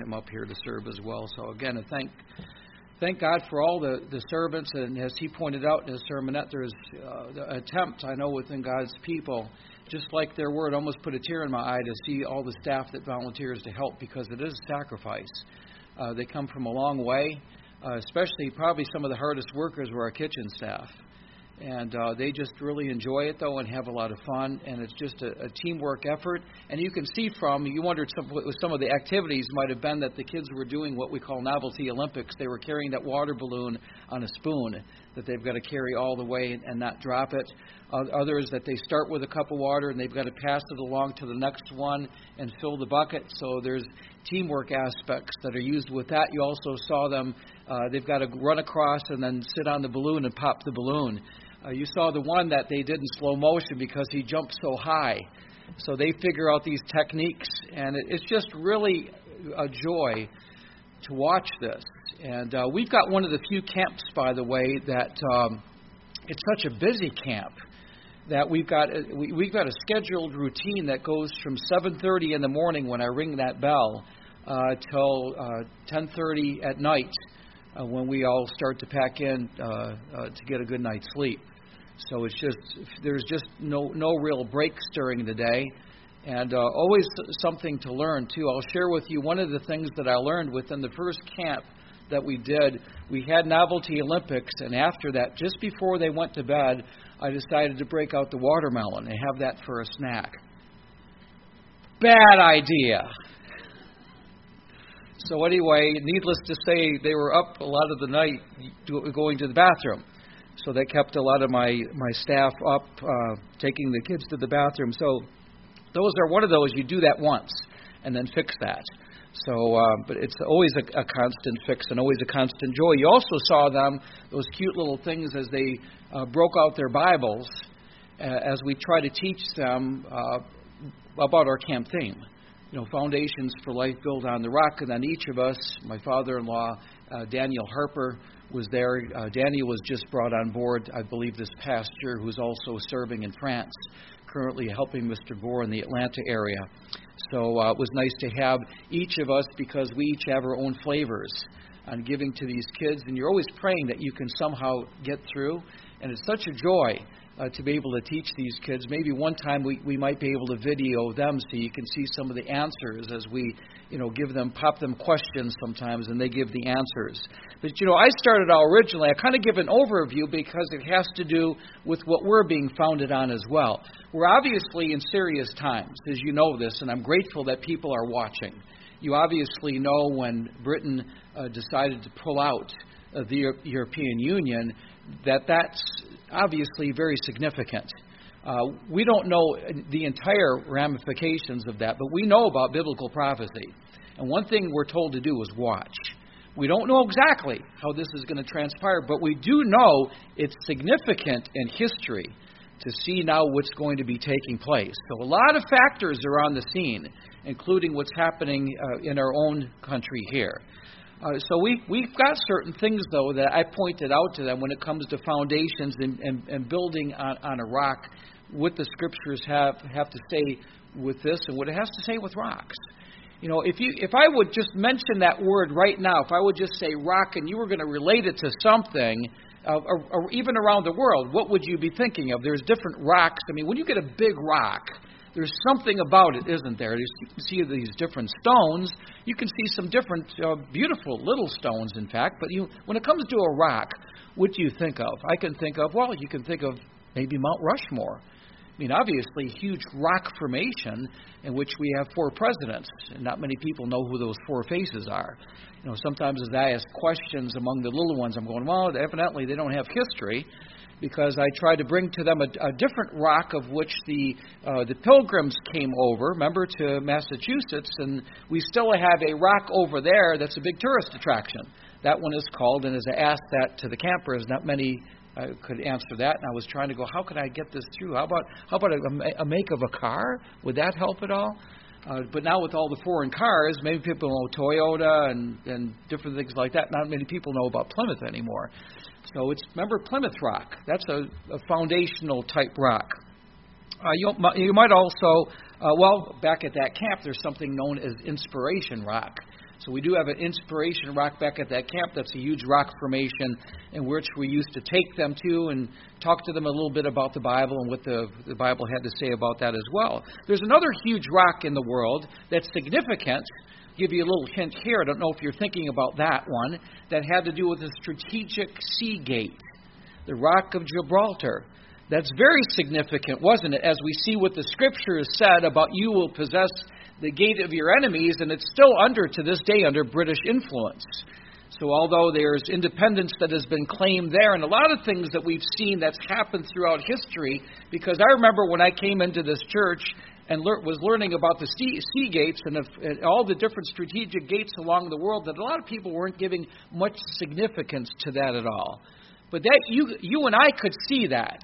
him up here to serve as well. So again, thank God for all the servants, and as he pointed out in his sermonette, there's the attempt, I know, within God's people, just like their word almost put a tear in my eye to see all the staff that volunteers to help, because it is a sacrifice. They come from a long way, especially probably some of the hardest workers were our kitchen staff. And they just really enjoy it, though, and have a lot of fun. And it's just a teamwork effort. And you can see you wondered what some of the activities might have been that the kids were doing what we call novelty Olympics. They were carrying that water balloon on a spoon that they've got to carry all the way and not drop it. Others that they start with a cup of water and they've got to pass it along to the next one and fill the bucket. So there's teamwork aspects that are used with that. You also saw them, they've got to run across and then sit on the balloon and pop the balloon. You saw the one that they did in slow motion because he jumped so high. So they figure out these techniques, and it's just really a joy to watch this. And we've got one of the few camps, by the way, that it's such a busy camp that we've got a scheduled routine that goes from 7:30 in the morning when I ring that bell till 10:30 at night when we all start to pack in to get a good night's sleep. So there's just no real breaks during the day, and always something to learn too. I'll share with you one of the things that I learned within the first camp that we did. We had Novelty Olympics, and after that, just before they went to bed, I decided to break out the watermelon and have that for a snack. Bad idea. So anyway, needless to say, they were up a lot of the night going to the bathroom. So that kept a lot of my staff up, taking the kids to the bathroom. So those are one of those, you do that once and then fix that. So, but it's always a constant fix and always a constant joy. You also saw them, those cute little things as they broke out their Bibles, as we try to teach them about our camp theme. You know, Foundations for Life Built on the Rock. And then each of us, my father-in-law, Daniel Harper, was there. Daniel was just brought on board, I believe, this past year, who's also serving in France, currently helping Mr. Gore in the Atlanta area. So it was nice to have each of us, because we each have our own flavors on giving to these kids, and you're always praying that you can somehow get through. And it's such a joy to be able to teach these kids. Maybe one time we might be able to video them so you can see some of the answers as we, pop them questions sometimes and they give the answers. But, I started out originally, I kind of give an overview because it has to do with what we're being founded on as well. We're obviously in serious times, as you know this, and I'm grateful that people are watching. You obviously know when Britain decided to pull out of the European Union, that's obviously very significant. We don't know the entire ramifications of that, but we know about biblical prophecy. And one thing we're told to do is watch. We don't know exactly how this is going to transpire, but we do know it's significant in history to see now what's going to be taking place. So a lot of factors are on the scene, including what's happening in our own country here. So we've got certain things, though, that I pointed out to them when it comes to foundations and building on a rock, what the Scriptures have to say with this and what it has to say with rocks. If I would just mention that word right now, if I would just say rock and you were going to relate it to something, or even around the world, what would you be thinking of? There's different rocks. I mean, when you get a big rock, there's something about it, isn't there? You can see these different stones. You can see some different beautiful little stones, in fact. But when it comes to a rock, what do you think of? I can think of, you can think of maybe Mount Rushmore. I mean, obviously, huge rock formation in which we have 4 presidents, and not many people know who those 4 faces are. Sometimes as I ask questions among the little ones, I'm going, evidently they don't have history, because I try to bring to them a different rock of which the Pilgrims came over, remember, to Massachusetts, and we still have a rock over there that's a big tourist attraction. That one is called, and as I asked that to the campers, not many could answer that, and I was trying to go, how could I get this through? How about a make of a car? Would that help at all? But now with all the foreign cars, maybe people know Toyota and different things like that. Not many people know about Plymouth anymore. So remember Plymouth Rock. That's a foundational type rock. You might also, back at that camp, there's something known as Inspiration Rock. So we do have an inspiration rock back at that camp. That's a huge rock formation in which we used to take them to and talk to them a little bit about the Bible and what the Bible had to say about that as well. There's another huge rock in the world that's significant. I'll give you a little hint here. I don't know if you're thinking about that one. That had to do with the strategic sea gate, the Rock of Gibraltar. That's very significant, wasn't it? As we see what the Scriptures said about you will possess the gate of your enemies, and it's still to this day, under British influence. So although there's independence that has been claimed there, and a lot of things that we've seen that's happened throughout history, because I remember when I came into this church and was learning about the sea gates and all the different strategic gates along the world, that a lot of people weren't giving much significance to that at all. But that you and I could see that.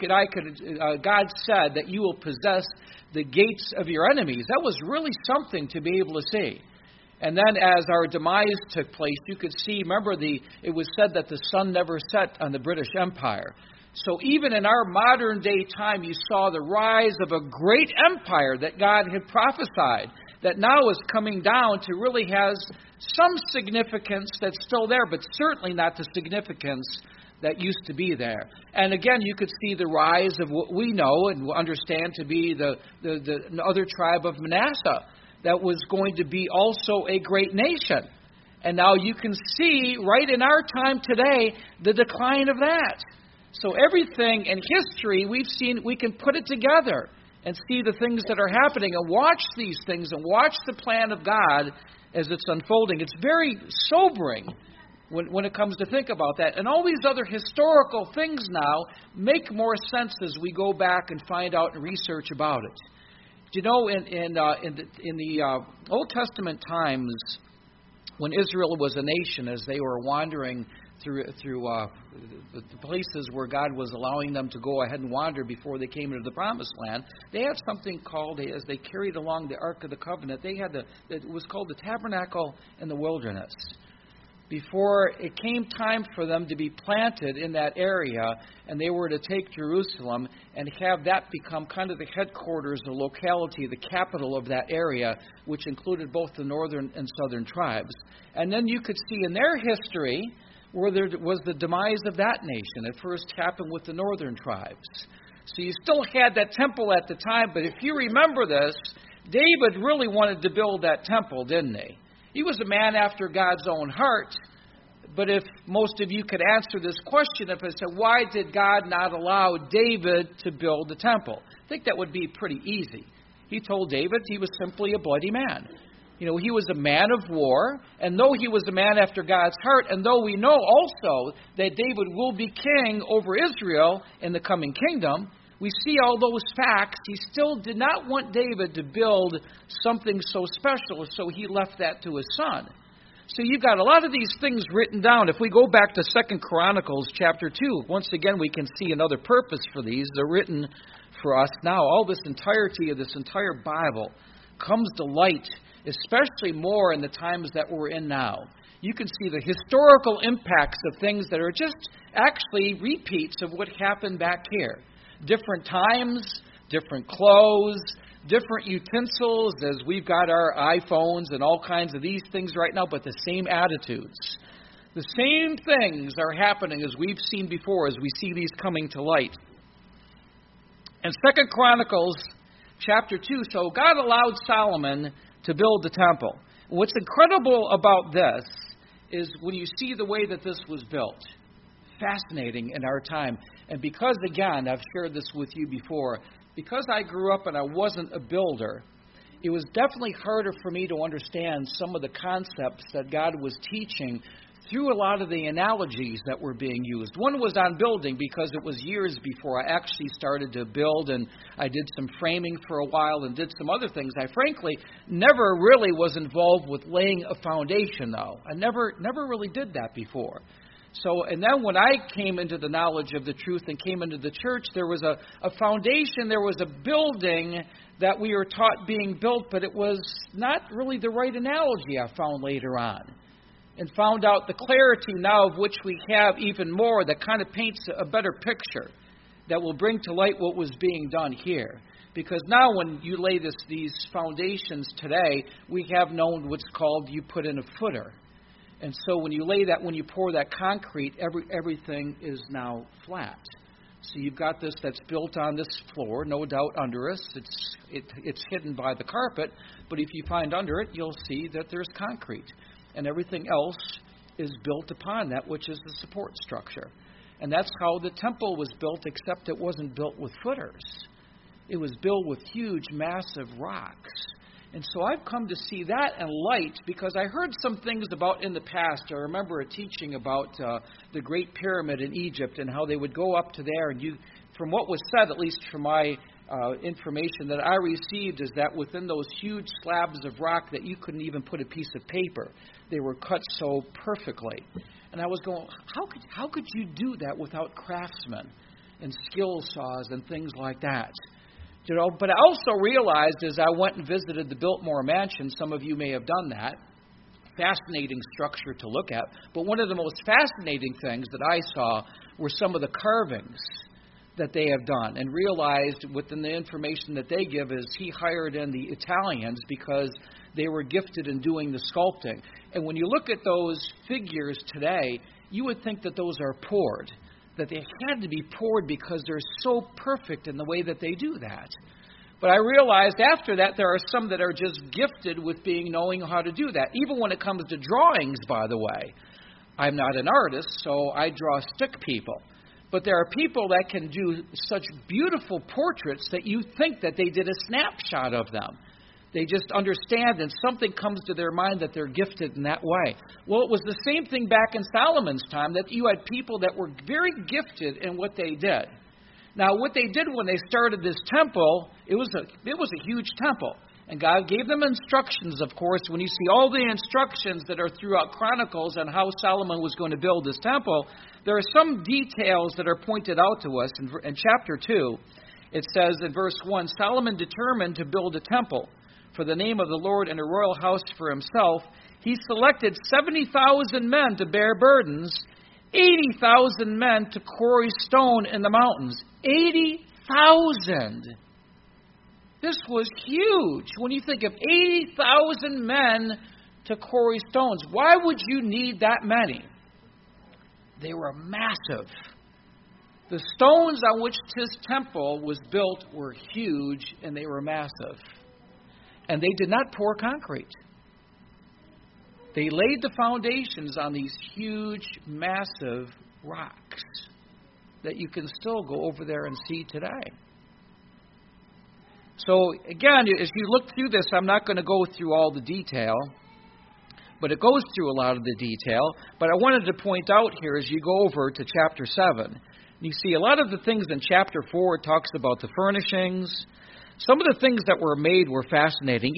God said that you will possess the gates of your enemies. That was really something to be able to see. And then as our demise took place, you could see, remember, it was said that the sun never set on the British Empire. So even in our modern day time, you saw the rise of a great empire that God had prophesied, that now is coming down to really has some significance that's still there, but certainly not the significance that used to be there. And again, you could see the rise of what we know and understand to be the other tribe of Manasseh, that was going to be also a great nation. And now you can see right in our time today the decline of that. So everything in history we've seen, we can put it together and see the things that are happening and watch these things and watch the plan of God as it's unfolding. It's very sobering when it comes to think about that. And all these other historical things now make more sense as we go back and find out and research about it. You know, in the Old Testament times, when Israel was a nation, as they were wandering through the places where God was allowing them to go ahead and wander before they came into the Promised Land, they had something called, as they carried along the Ark of the Covenant, it was called the Tabernacle in the Wilderness. Before it came time for them to be planted in that area, and they were to take Jerusalem and have that become kind of the headquarters, the locality, the capital of that area, which included both the northern and southern tribes. And then you could see in their history where there was the demise of that nation. It first happened with the northern tribes. So you still had that temple at the time, but if you remember this, David really wanted to build that temple, didn't he? He was a man after God's own heart. But if most of you could answer this question, if I said, why did God not allow David to build the temple? I think that would be pretty easy. He told David he was simply a bloody man. You know, he was a man of war, and though he was a man after God's heart, and though we know also that David will be king over Israel in the coming kingdom, we see all those facts. He still did not want David to build something so special, so he left that to his son. So you've got a lot of these things written down. If we go back to 2 Chronicles chapter 2, once again we can see another purpose for these. They're written for us now. All this entirety of this entire Bible comes to light, especially more in the times that we're in now. You can see the historical impacts of things that are just actually repeats of what happened back here. Different times, different clothes, different utensils, as we've got our iPhones and all kinds of these things right now, but the same attitudes. The same things are happening as we've seen before, as we see these coming to light. In 2 Chronicles chapter 2, so God allowed Solomon to build the temple. What's incredible about this is when you see the way that this was built. Fascinating in our time. And because, again, I've shared this with you before, because I grew up and I wasn't a builder, it was definitely harder for me to understand some of the concepts that God was teaching through a lot of the analogies that were being used. One was on building, because it was years before I actually started to build, and I did some framing for a while and did some other things. I frankly never really was involved with laying a foundation, though. I never really did that before. So, and then when I came into the knowledge of the truth and came into the church, there was a foundation, there was a building that we were taught being built, but it was not really the right analogy, I found later on. And found out the clarity now of which we have even more that kind of paints a better picture that will bring to light what was being done here. Because now when you lay these foundations today, we have known what's called, you put in a footer. And so when you when you pour that concrete, everything is now flat. So you've got this that's built on this floor, no doubt under us. It's hidden by the carpet, but if you find under it, you'll see that there's concrete. And everything else is built upon that, which is the support structure. And that's how the temple was built, except it wasn't built with footers. It was built with huge, massive rocks. And so I've come to see that in light, because I heard some things about in the past. I remember a teaching about the Great Pyramid in Egypt and how they would go up to there. And from what was said, at least from my information that I received, is that within those huge slabs of rock that you couldn't even put a piece of paper. They were cut so perfectly. And I was going, how could you do that without craftsmen and skill saws and things like that? You know, but I also realized as I went and visited the Biltmore Mansion, some of you may have done that, fascinating structure to look at, but one of the most fascinating things that I saw were some of the carvings that they have done, and realized within the information that they give is he hired in the Italians because they were gifted in doing the sculpting. And when you look at those figures today, you would think that those are poured, that they had to be poured because they're so perfect in the way that they do that. But I realized after that there are some that are just gifted with knowing how to do that. Even when it comes to drawings, by the way. I'm not an artist, so I draw stick people. But there are people that can do such beautiful portraits that you think that they did a snapshot of them. They just understand, and something comes to their mind that they're gifted in that way. Well, it was the same thing back in Solomon's time, that you had people that were very gifted in what they did. Now, what they did when they started this temple, it was a huge temple. And God gave them instructions, of course. When you see all the instructions that are throughout Chronicles on how Solomon was going to build this temple, there are some details that are pointed out to us. In chapter 2, it says in verse 1, Solomon determined to build a temple for the name of the Lord and a royal house for himself. He selected 70,000 men to bear burdens, 80,000 men to quarry stone in the mountains. 80,000! This was huge. When you think of 80,000 men to quarry stones, why would you need that many? They were massive. The stones on which this temple was built were huge, and they were massive. And they did not pour concrete. They laid the foundations on these huge, massive rocks that you can still go over there and see today. So, again, as you look through this, I'm not going to go through all the detail, but it goes through a lot of the detail. But I wanted to point out here as you go over to chapter 7, you see a lot of the things in chapter 4, it talks about the furnishings. Some of the things that were made were fascinating.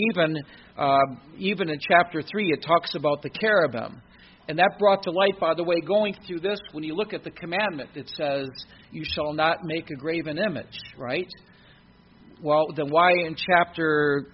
Even in chapter 3, it talks about the cherubim. And that brought to light, by the way, going through this, when you look at the commandment, it says, you shall not make a graven image, right? Well, then why in chapter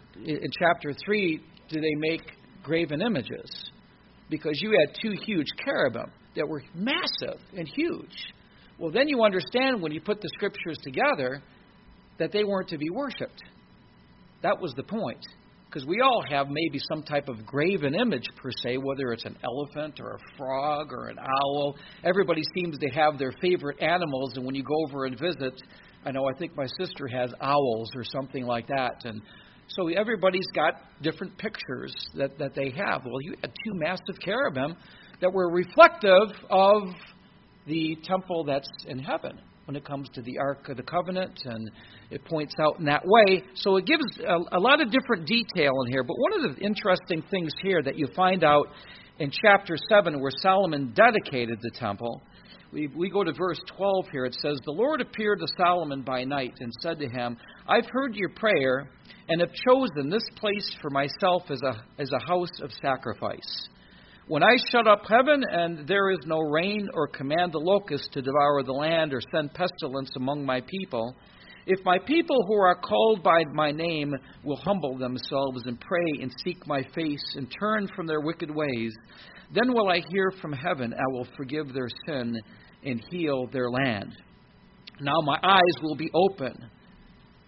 3 do they make graven images? Because you had two huge cherubim that were massive and huge. Well, then you understand when you put the scriptures together that they weren't to be worshipped. That was the point. Because we all have maybe some type of graven image per se, whether it's an elephant or a frog or an owl. Everybody seems to have their favorite animals, and when you go over and visit, I think my sister has owls or something like that. And so everybody's got different pictures that they have. Well, you had two massive cherubim that were reflective of the temple that's in heaven when it comes to the Ark of the Covenant, and it points out in that way. So it gives a lot of different detail in here. But one of the interesting things here that you find out in chapter 7 where Solomon dedicated the temple, we go to verse 12 here. It says, the Lord appeared to Solomon by night and said to him, I've heard your prayer and have chosen this place for myself as a house of sacrifice. When I shut up heaven and there is no rain, or command the locusts to devour the land, or send pestilence among my people, if my people who are called by my name will humble themselves and pray and seek my face and turn from their wicked ways, then will I hear from heaven, I will forgive their sin and heal their land. Now my eyes will be open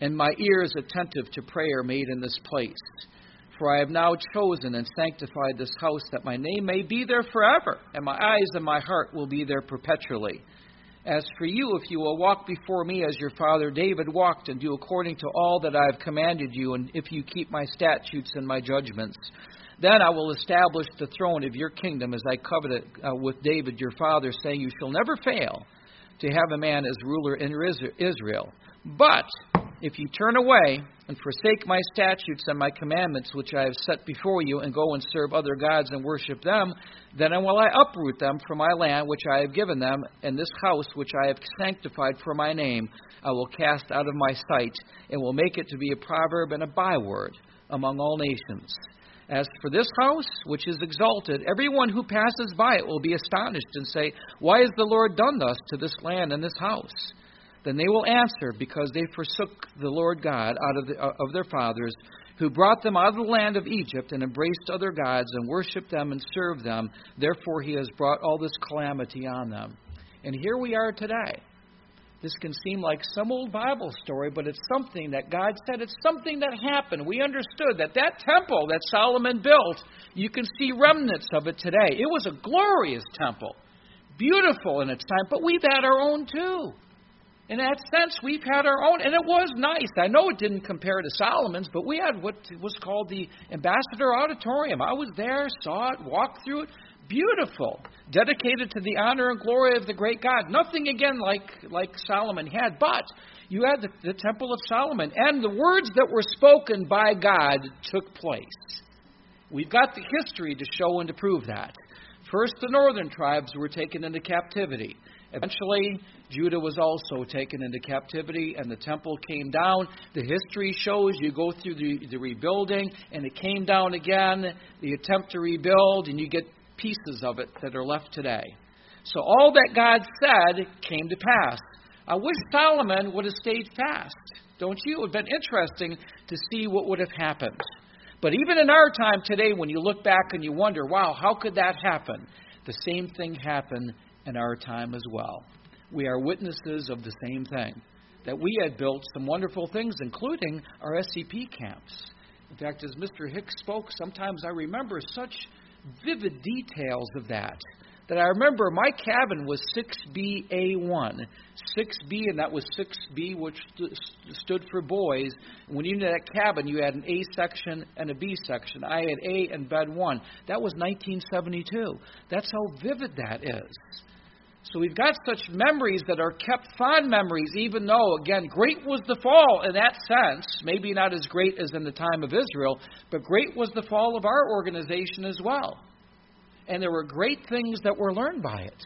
and my ears attentive to prayer made in this place. For I have now chosen and sanctified this house, that my name may be there forever, and my eyes and my heart will be there perpetually. As for you, if you will walk before me as your father David walked, and do according to all that I have commanded you, and if you keep my statutes and my judgments, then I will establish the throne of your kingdom as I covenanted with David your father, saying, you shall never fail to have a man as ruler in Israel. But if you turn away and forsake my statutes and my commandments, which I have set before you, and go and serve other gods and worship them, then will I uproot them from my land which I have given them, and this house which I have sanctified for my name I will cast out of my sight, and will make it to be a proverb and a byword among all nations. As for this house, which is exalted, everyone who passes by it will be astonished and say, why has the Lord done thus to this land and this house? Then they will answer, because they forsook the Lord God of their fathers, who brought them out of the land of Egypt, and embraced other gods, and worshipped them and served them. Therefore he has brought all this calamity on them. And here we are today. This can seem like some old Bible story, but it's something that God said. It's something that happened. We understood that temple that Solomon built, you can see remnants of it today. It was a glorious temple, beautiful in its time, but we've had our own too. In that sense, we've had our own, and it was nice. I know it didn't compare to Solomon's, but we had what was called the Ambassador Auditorium. I was there, saw it, walked through it. Beautiful, dedicated to the honor and glory of the great God. Nothing, again, like Solomon had, but you had the Temple of Solomon, and the words that were spoken by God took place. We've got the history to show and to prove that. First, the northern tribes were taken into captivity. Eventually, Judah was also taken into captivity, and the temple came down. The history shows you go through the rebuilding, and it came down again, the attempt to rebuild, and you get pieces of it that are left today. So all that God said came to pass. I wish Solomon would have stayed fast. Don't you? It would have been interesting to see what would have happened. But even in our time today, when you look back and you wonder, wow, how could that happen? The same thing happened in our time as well. We are witnesses of the same thing, that we had built some wonderful things, including our SCP camps. In fact, as Mr. Hicks spoke, sometimes I remember such vivid details of that I remember my cabin was 6BA1. 6B, and that was 6B, which stood for boys. When you had that cabin, you had an A section and a B section. I had A and bed 1. That was 1972. That's how vivid that is. So we've got such memories that are kept fond memories, even though, again, great was the fall in that sense. Maybe not as great as in the time of Israel, but great was the fall of our organization as well. And there were great things that were learned by it.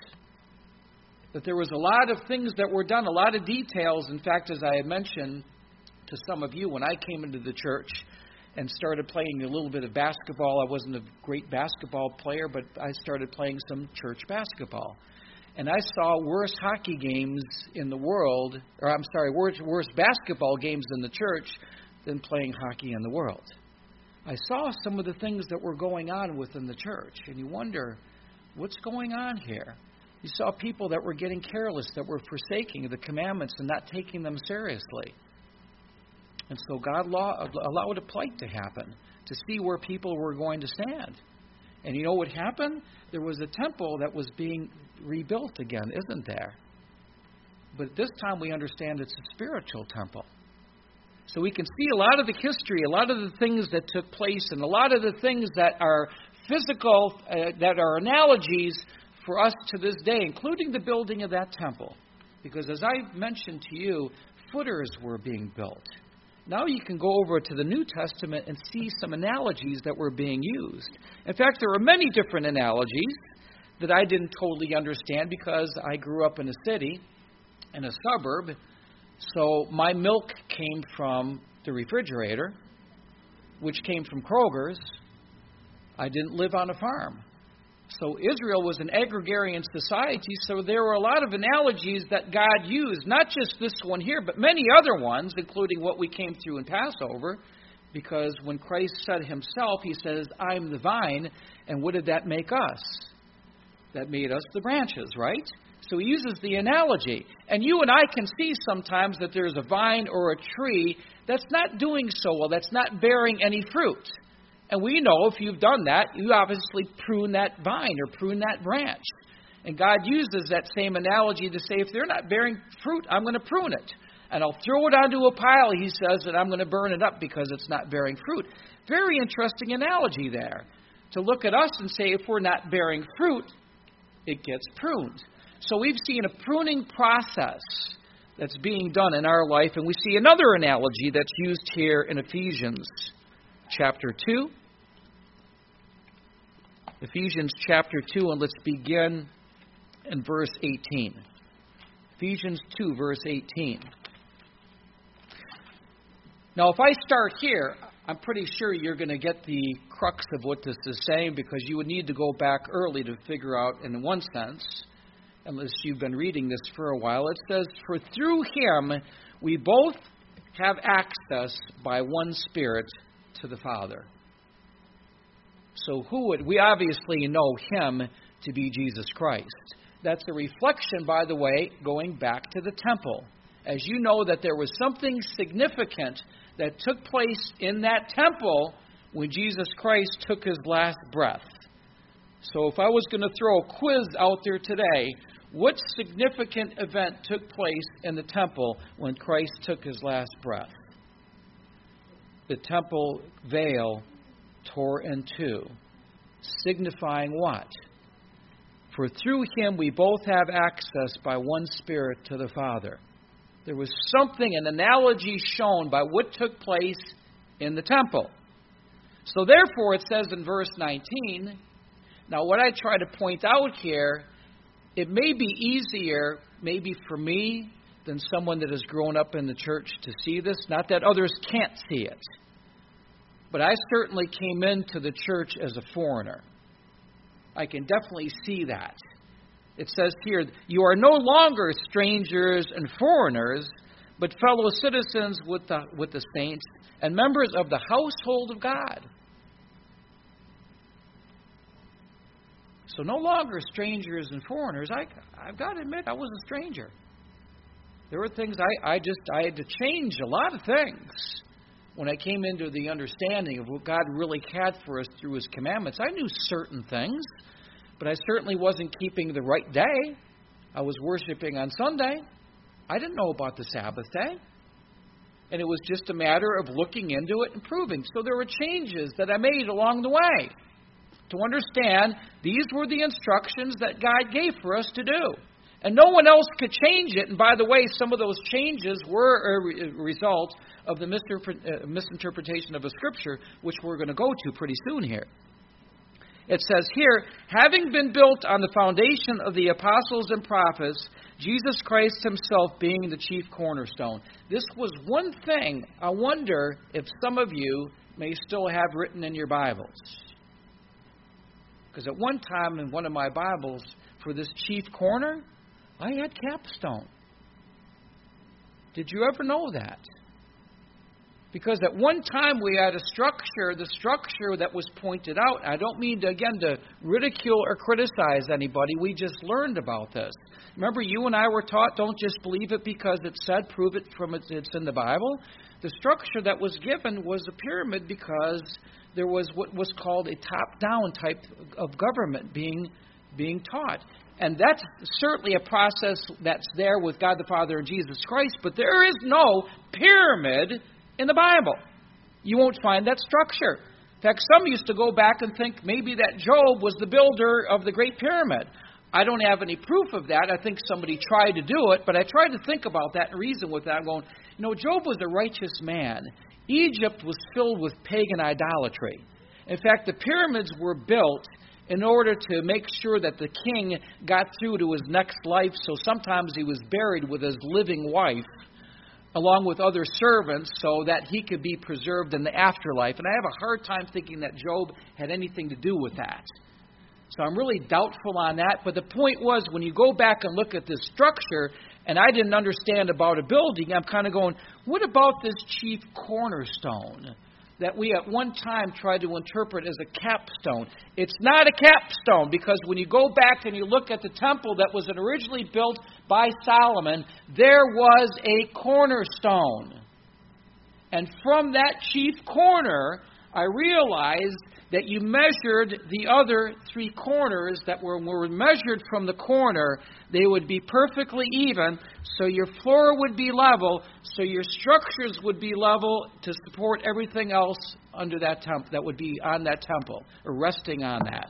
That there was a lot of things that were done, a lot of details. In fact, as I had mentioned to some of you, when I came into the church and started playing a little bit of basketball, I wasn't a great basketball player, but I started playing some church basketball. And I saw worse hockey games in the world, worse basketball games in the church than playing hockey in the world. I saw some of the things that were going on within the church, and you wonder, what's going on here? You saw people that were getting careless, that were forsaking the commandments and not taking them seriously. And so God allowed a plague to happen to see where people were going to stand. And you know what happened? There was a temple that was being rebuilt again, isn't there? But this time we understand it's a spiritual temple. So we can see a lot of the history, a lot of the things that took place, and a lot of the things that are physical, that are analogies for us to this day, including the building of that temple. Because as I mentioned to you, footers were being built. Now you can go over to the New Testament and see some analogies that were being used. In fact, there are many different analogies that I didn't totally understand because I grew up in a city, in a suburb. So my milk came from the refrigerator, which came from Kroger's. I didn't live on a farm. So Israel was an agrarian society, so there were a lot of analogies that God used, not just this one here, but many other ones, including what we came through in Passover, because when Christ said himself, he says, I'm the vine, and what did that make us? That made us the branches, right? So he uses the analogy. And you and I can see sometimes that there's a vine or a tree that's not doing so well, that's not bearing any fruit. And we know if you've done that, you obviously prune that vine or prune that branch. And God uses that same analogy to say, if they're not bearing fruit, I'm going to prune it. And I'll throw it onto a pile, he says, and I'm going to burn it up because it's not bearing fruit. Very interesting analogy there. To look at us and say, if we're not bearing fruit, it gets pruned. So we've seen a pruning process that's being done in our life. And we see another analogy that's used here in Ephesians chapter 2. Ephesians chapter 2, and let's begin in verse 18. Ephesians 2, verse 18. Now, if I start here, I'm pretty sure you're going to get the crux of what this is saying, because you would need to go back early to figure out, in one sense, unless you've been reading this for a while. It says, for through him we both have access by one Spirit to the Father. So we obviously know him to be Jesus Christ. That's a reflection, by the way, going back to the temple. As you know that there was something significant that took place in that temple when Jesus Christ took his last breath. So if I was going to throw a quiz out there today, what significant event took place in the temple when Christ took his last breath? The temple veil tore in two, signifying what? For through him we both have access by one Spirit to the Father. There was something, an analogy shown by what took place in the temple. So therefore, it says in verse 19, now what I try to point out here, it may be easier, maybe for me, than someone that has grown up in the church to see this. Not that others can't see it. But I certainly came into the church as a foreigner. I can definitely see that. It says here, you are no longer strangers and foreigners, but fellow citizens with the saints and members of the household of God. So no longer strangers and foreigners. I've got to admit, I was a stranger. There were things I had to change a lot of things when I came into the understanding of what God really had for us through his commandments. I knew certain things, but I certainly wasn't keeping the right day. I was worshiping on Sunday. I didn't know about the Sabbath day. And it was just a matter of looking into it and proving. So there were changes that I made along the way to understand these were the instructions that God gave for us to do. And no one else could change it. And by the way, some of those changes were a result of the misinterpretation of a scripture, which we're going to go to pretty soon here. It says here, having been built on the foundation of the apostles and prophets, Jesus Christ himself being the chief cornerstone. This was one thing I wonder if some of you may still have written in your Bibles. Because at one time in one of my Bibles, for this chief corner, I had capstone. Did you ever know that? Because at one time we had a structure, the structure that was pointed out. I don't mean, to ridicule or criticize anybody. We just learned about this. Remember, you and I were taught, don't just believe it because it said, prove it from it's in the Bible. The structure that was given was a pyramid because there was what was called a top-down type of government being taught. And that's certainly a process that's there with God the Father and Jesus Christ, but there is no pyramid in the Bible. You won't find that structure. In fact, some used to go back and think maybe that Job was the builder of the Great Pyramid. I don't have any proof of that. I think somebody tried to do it, but I tried to think about that and reason with that. I'm going, Job was a righteous man. Egypt was filled with pagan idolatry. In fact, the pyramids were built in order to make sure that the king got through to his next life, so sometimes he was buried with his living wife, along with other servants, so that he could be preserved in the afterlife. And I have a hard time thinking that Job had anything to do with that. So I'm really doubtful on that. But the point was, when you go back and look at this structure, and I didn't understand about a building, I'm kind of going, what about this chief cornerstone? that we at one time tried to interpret as a capstone. It's not a capstone, because when you go back and you look at the temple that was originally built by Solomon, there was a cornerstone. And from that chief corner, I realized that you measured the other three corners that were measured from the corner. They would be perfectly even, so your floor would be level, so your structures would be level to support everything else under that temple that would be on that temple or resting on that.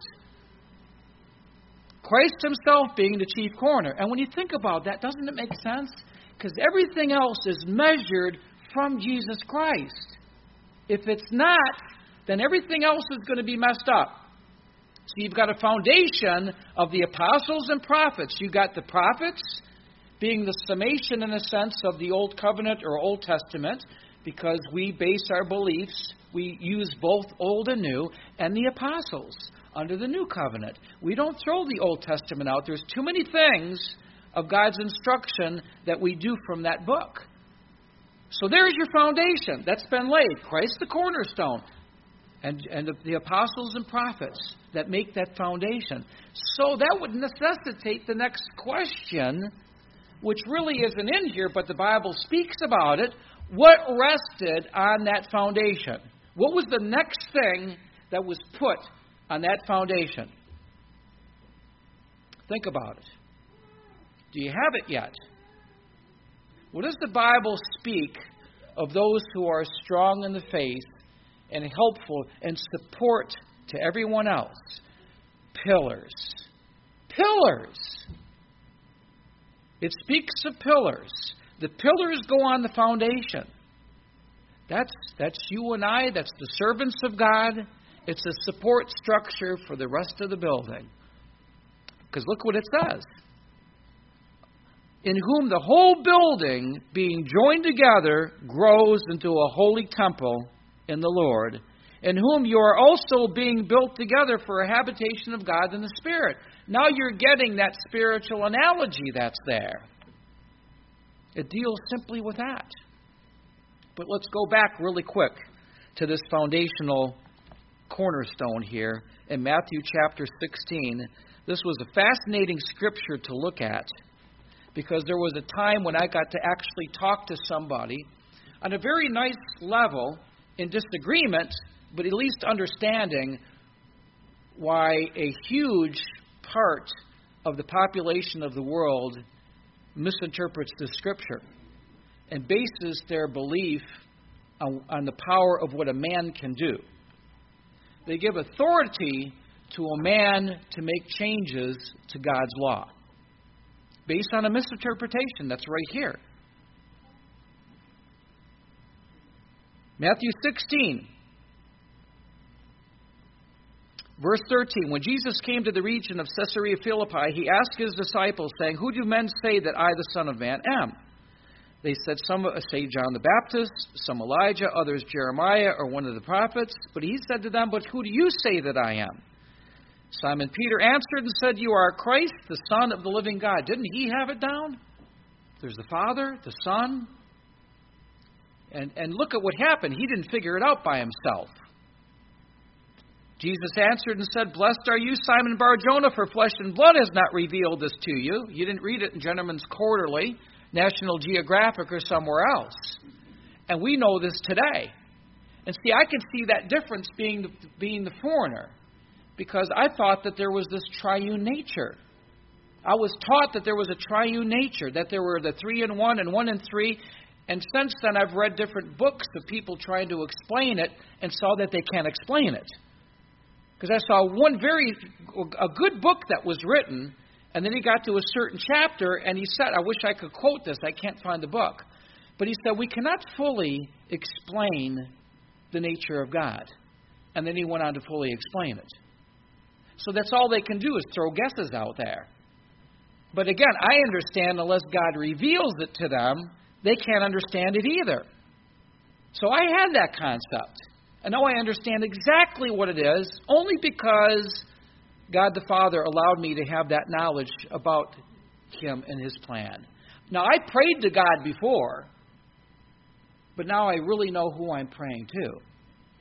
Christ himself being the chief corner. And when you think about that, doesn't it make sense? Because everything else is measured from Jesus Christ. If it's not, then everything else is going to be messed up. So you've got a foundation of the apostles and prophets. You've got the prophets being the summation, in a sense, of the Old Covenant or Old Testament, because we base our beliefs, we use both Old and New, and the apostles under the New Covenant. We don't throw the Old Testament out. There's too many things of God's instruction that we do from that book. So there's your foundation. That's been laid. Christ the cornerstone. And the apostles and prophets that make that foundation. So that would necessitate the next question, which really isn't in here, but the Bible speaks about it. What rested on that foundation? What was the next thing that was put on that foundation? Think about it. Do you have it yet? What does the Bible speak of those who are strong in the faith and helpful and support to everyone else? Pillars. Pillars. It speaks of pillars. The pillars go on the foundation. That's you and I. That's the servants of God. It's a support structure for the rest of the building. Because look what it says. In whom the whole building, being joined together, grows into a holy temple in the Lord, in whom you are also being built together for a habitation of God in the Spirit. Now you're getting that spiritual analogy that's there. It deals simply with that. But let's go back really quick to this foundational cornerstone here in Matthew chapter 16. This was a fascinating scripture to look at, because there was a time when I got to actually talk to somebody on a very nice level, in disagreement, but at least understanding why a huge part of the population of the world misinterprets the Scripture and bases their belief on the power of what a man can do. They give authority to a man to make changes to God's law based on a misinterpretation that's right here. Matthew 16, verse 13. When Jesus came to the region of Caesarea Philippi, he asked his disciples, saying, Who do men say that I, the Son of Man, am? They said, Some say John the Baptist, some Elijah, others Jeremiah, or one of the prophets. But he said to them, But who do you say that I am? Simon Peter answered and said, You are Christ, the Son of the living God. Didn't he have it down? There's the Father, the Son. And look at what happened. He didn't figure it out by himself. Jesus answered and said, Blessed are you, Simon Bar-Jonah, for flesh and blood has not revealed this to you. You didn't read it in Gentleman's Quarterly, National Geographic, or somewhere else. And we know this today. And see, I can see that difference being the foreigner, because I thought that there was this triune nature. I was taught that there was a triune nature, that there were the 3 in 1 and 1 in 3. And since then, I've read different books of people trying to explain it and saw that they can't explain it. Because I saw a good book that was written, and then he got to a certain chapter, and he said, I wish I could quote this, I can't find the book. But he said, we cannot fully explain the nature of God. And then he went on to fully explain it. So that's all they can do is throw guesses out there. But again, I understand unless God reveals it to them, they can't understand it either. So I had that concept. And now I understand exactly what it is, only because God the Father allowed me to have that knowledge about Him and His plan. Now, I prayed to God before, but now I really know who I'm praying to.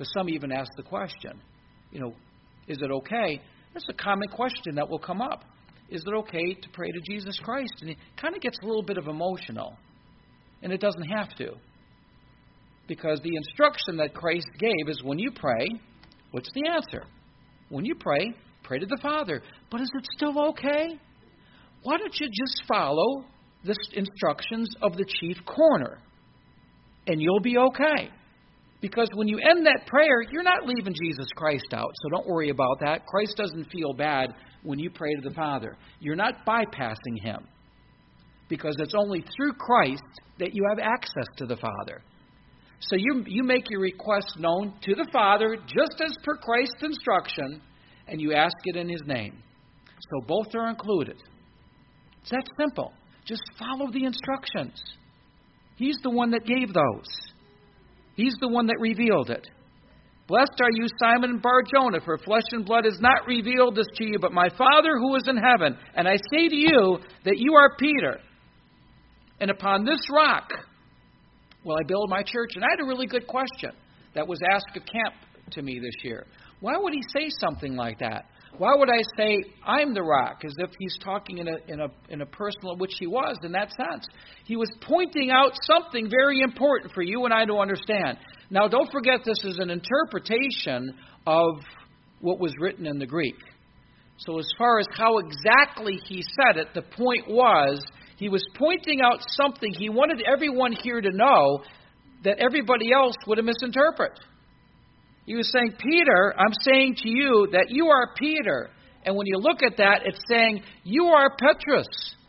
Because some even ask the question, is it okay? That's a common question that will come up. Is it okay to pray to Jesus Christ? And it kind of gets a little bit of emotional. And it doesn't have to. Because the instruction that Christ gave is when you pray, what's the answer? When you pray, pray to the Father. But is it still okay? Why don't you just follow the instructions of the chief corner? And you'll be okay. Because when you end that prayer, you're not leaving Jesus Christ out. So don't worry about that. Christ doesn't feel bad when you pray to the Father. You're not bypassing Him. Because it's only through Christ that you have access to the Father. So you make your request known to the Father, just as per Christ's instruction, and you ask it in His name. So both are included. It's that simple. Just follow the instructions. He's the one that gave those. He's the one that revealed it. Blessed are you, Simon Bar-Jonah, for flesh and blood has not revealed this to you, but my Father who is in heaven. And I say to you that you are Peter. And upon this rock will I build my church. And I had a really good question that was asked at camp to me this year. Why would he say something like that? Why would I say, I'm the rock, as if he's talking in a personal, which he was in that sense. He was pointing out something very important for you and I to understand. Now, don't forget this is an interpretation of what was written in the Greek. So as far as how exactly he said it, the point was, he was pointing out something he wanted everyone here to know that everybody else would have misinterpreted. He was saying, Peter, I'm saying to you that you are Peter. And when you look at that, it's saying, you are Petrus.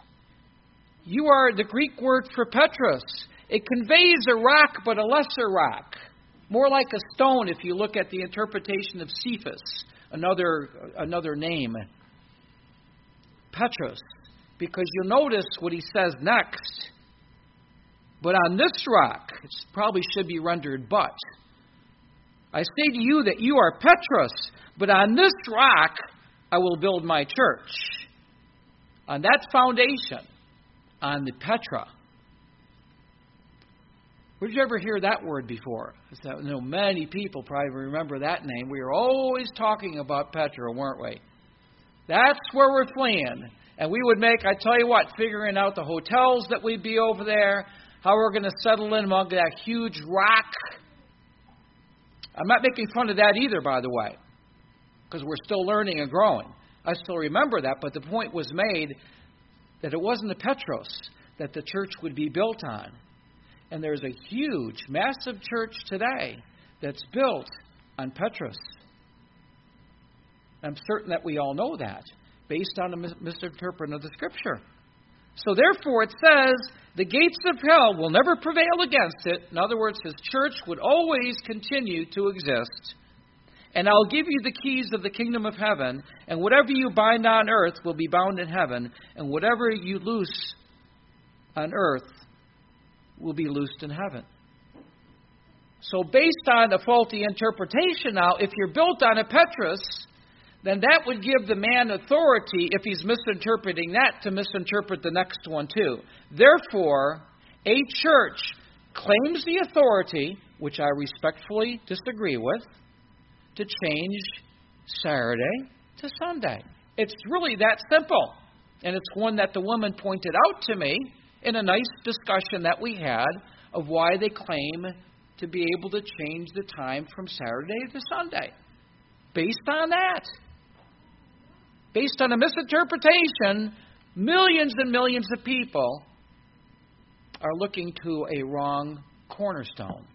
You are the Greek word for Petrus. It conveys a rock, but a lesser rock. More like a stone if you look at the interpretation of Cephas, another name. Petrus. Because you'll notice what he says next. But on this rock, it probably should be rendered but. I say to you that you are Petrus, but on this rock I will build my church. On that foundation, on the Petra. Where did you ever hear that word before? Many people probably remember that name. We were always talking about Petra, weren't we? That's where we're fleeing. And we would make, I tell you what, figuring out the hotels that we'd be over there, how we're going to settle in among that huge rock. I'm not making fun of that either, by the way, because we're still learning and growing. I still remember that, but the point was made that it wasn't the Petros that the church would be built on. And there's a huge, massive church today that's built on Petros. I'm certain that we all know that, based on a misinterpretation of the Scripture. So therefore it says, the gates of hell will never prevail against it. In other words, His church would always continue to exist. And I'll give you the keys of the kingdom of heaven, and whatever you bind on earth will be bound in heaven, and whatever you loose on earth will be loosed in heaven. So based on a faulty interpretation now, if you're built on a Petrus, then that would give the man authority, if he's misinterpreting that, to misinterpret the next one too. Therefore, a church claims the authority, which I respectfully disagree with, to change Saturday to Sunday. It's really that simple. And it's one that the woman pointed out to me in a nice discussion that we had of why they claim to be able to change the time from Saturday to Sunday. Based on that. Based on a misinterpretation, millions and millions of people are looking to a wrong cornerstone.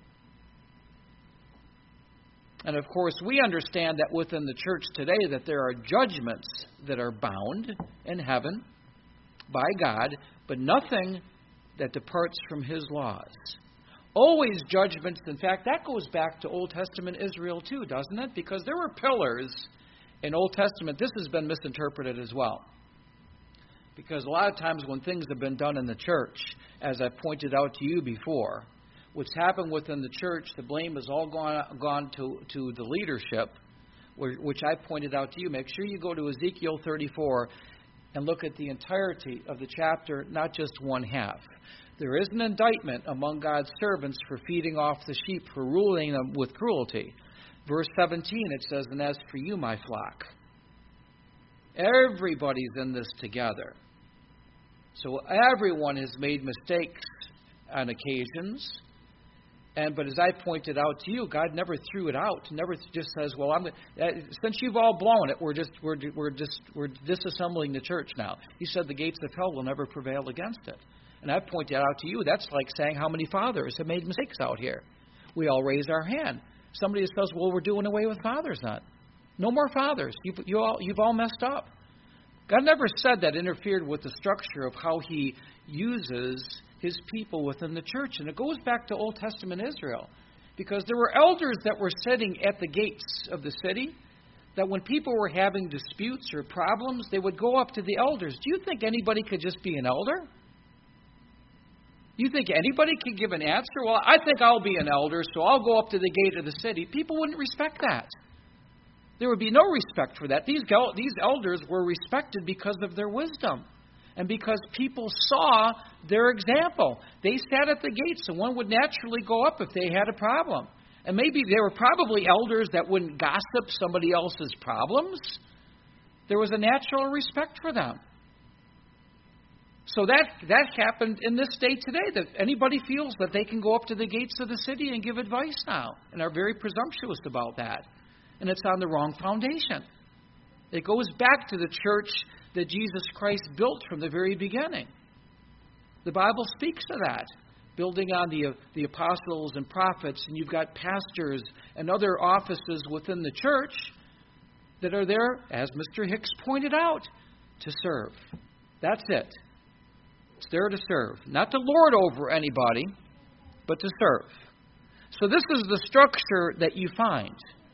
And of course, we understand that within the church today that there are judgments that are bound in heaven by God, but nothing that departs from His laws. Always judgments. In fact, that goes back to Old Testament Israel too, doesn't it? Because there were pillars in Old Testament. This has been misinterpreted as well. Because a lot of times when things have been done in the church, as I pointed out to you before, what's happened within the church, the blame has all gone to the leadership, which I pointed out to you. Make sure you go to Ezekiel 34 and look at the entirety of the chapter, not just one half. There is an indictment among God's servants for feeding off the sheep, for ruling them with cruelty. Verse 17, it says, and as for you, my flock. Everybody's in this together. So everyone has made mistakes on occasions. But as I pointed out to you, God never threw it out. Never just says, "Well, since you've all blown it, we're disassembling the church now." He said the gates of hell will never prevail against it. And I pointed out to you, that's like saying how many fathers have made mistakes out here. We all raise our hand. Somebody says, "Well, we're doing away with fathers then." No more fathers. You've all messed up. God never said that interfered with the structure of how He uses His people within the church. And it goes back to Old Testament Israel. Because there were elders that were sitting at the gates of the city, that when people were having disputes or problems, they would go up to the elders. Do you think anybody could just be an elder? You think anybody could give an answer? Well, I think I'll be an elder, so I'll go up to the gate of the city. People wouldn't respect that. There would be no respect for that. These elders were respected because of their wisdom. And because people saw their example. They sat at the gates, and one would naturally go up if they had a problem. And maybe they were probably elders that wouldn't gossip somebody else's problems. There was a natural respect for them. So that happened in this day today, that anybody feels that they can go up to the gates of the city and give advice now, and are very presumptuous about that. And it's on the wrong foundation. It goes back to the church that Jesus Christ built from the very beginning. The Bible speaks to that, building on the apostles and prophets, and you've got pastors and other offices within the church that are there, as Mr. Hicks pointed out, to serve. That's it. It's there to serve. Not to lord over anybody, but to serve. So this is the structure that you find.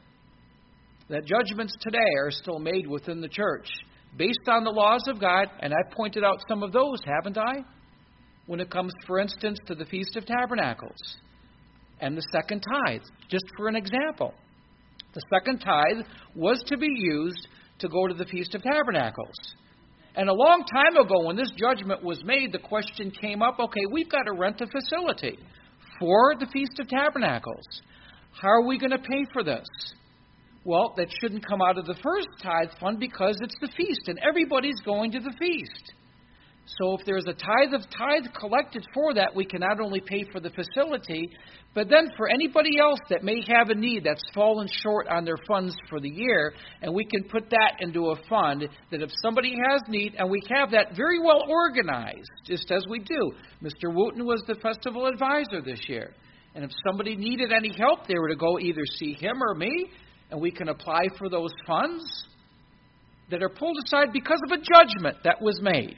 That judgments today are still made within the church based on the laws of God, and I've pointed out some of those, haven't I? When it comes, for instance, to the Feast of Tabernacles and the second tithe, just for an example. The second tithe was to be used to go to the Feast of Tabernacles. And a long time ago, when this judgment was made, the question came up, okay, we've got to rent a facility for the Feast of Tabernacles. How are we going to pay for this? Well, that shouldn't come out of the first tithe fund because it's the feast, and everybody's going to the feast. So if there's a tithe collected for that, we can not only pay for the facility, but then for anybody else that may have a need that's fallen short on their funds for the year, and we can put that into a fund that if somebody has need, and we have that very well organized, just as we do. Mr. Wooten was the festival advisor this year. And if somebody needed any help, they were to go either see him or me, and we can apply for those funds that are pulled aside because of a judgment that was made.